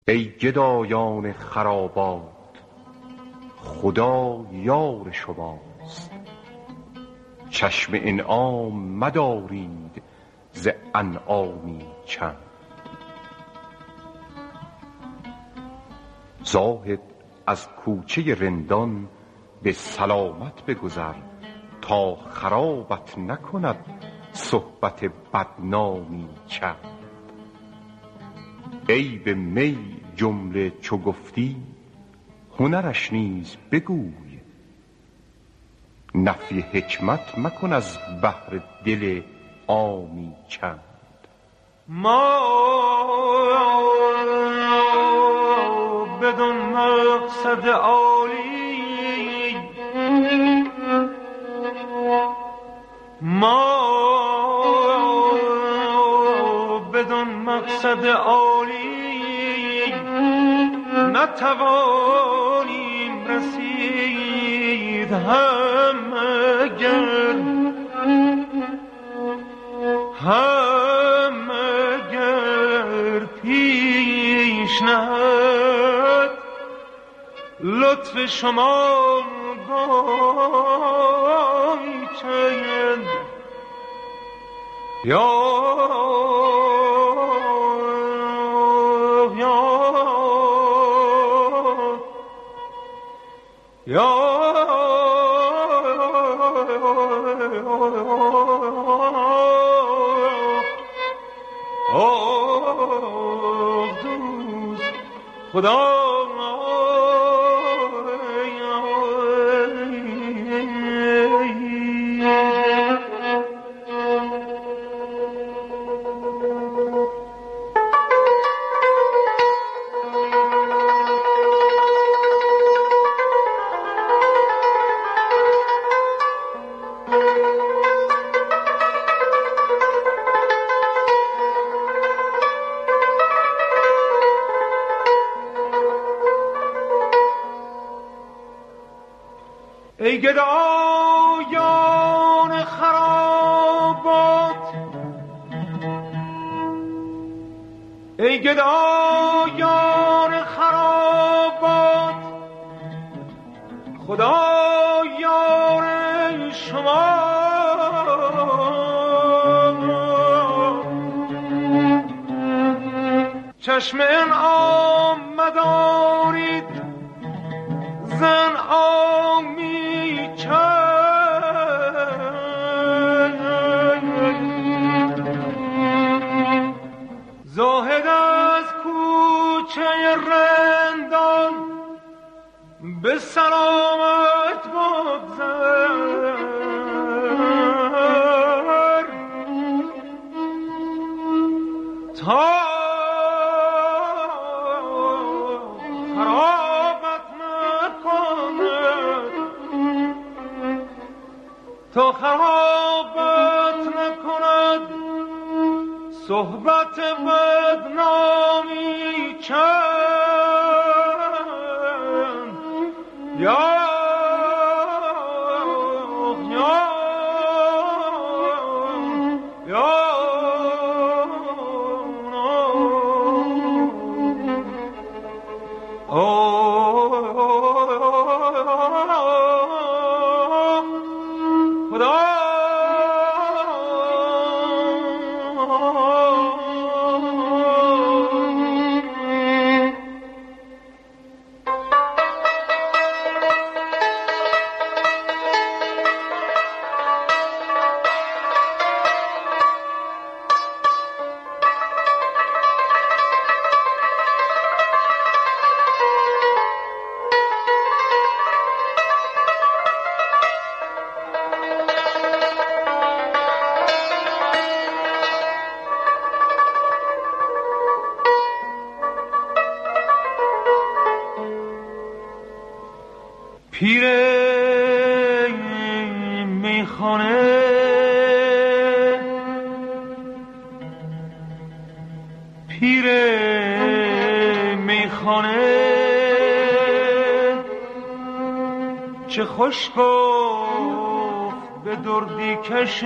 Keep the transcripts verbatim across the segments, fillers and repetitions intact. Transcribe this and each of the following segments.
ای گدایان خرابات خدا یار شماست، چشم انعام مدارید ز انعامی چند. زاهد از کوچه رندان به سلامت بگذر تا خرابت نکند صحبت بدنامی چند. عیب می جمله چو گفتی هنرش نیز بگوی، نفی حکمت مکن از بحر دل عامی چند. ما بدون مقصد عالی، ما بدون مقصد عالی نتوانیم رسید، هم اگر هم اگر پیش نهد لطف شما گامی چند. یا یا آه دوست خدا ای گدایان خرابات، ای گدایان خرابات خدا یار شما، چشم انعام مدارید ز انعامی زاهد از کوچه رندان به سلامت بگذر تا خرابت نکند، تا خرابت نکند صحبت بدنامی چند. یا یا یا خدا پیر میخانه پیر میخانه چه خوش گفت به دردی کش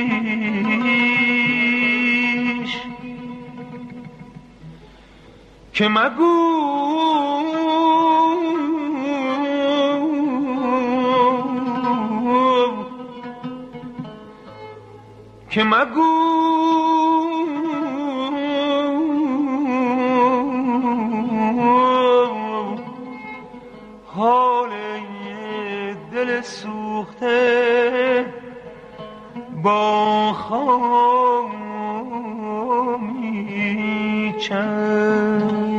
خویش که مگو که مگو حال دل سوخته با خامی چند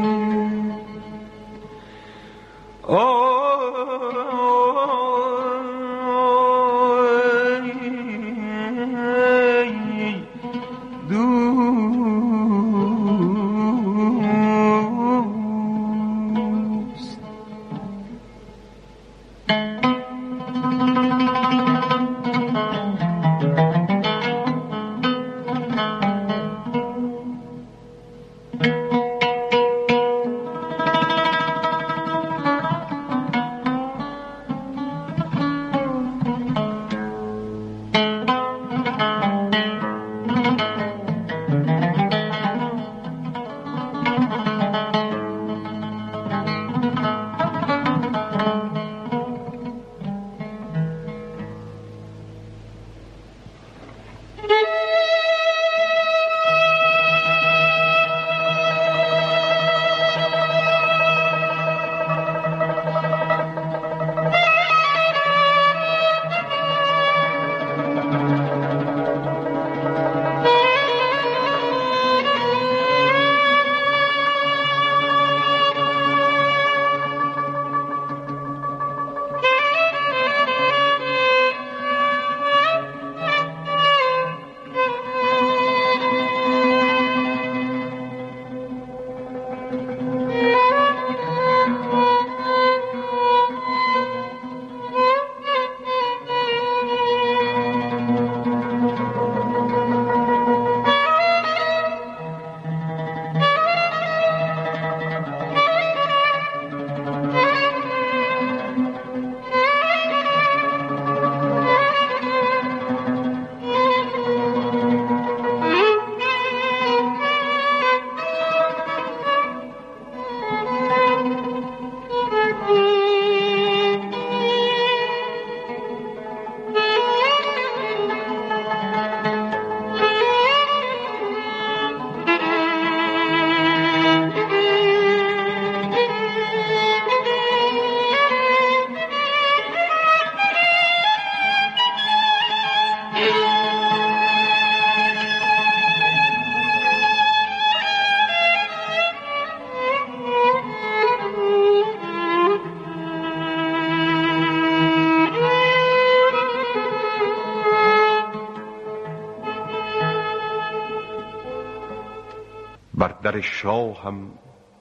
بر در شاهم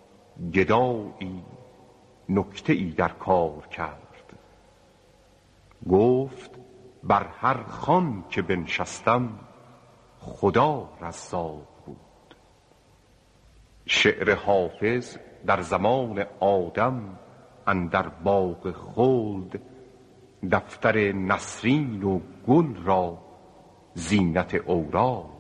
گدایی نکته ای در کار کرد. گفت بر هر خوان که بنشستم خدا رزاق بود. شعر حافظ در زمان آدم اندر باغ خلد دفتر نسرین و گل را زینت اوراق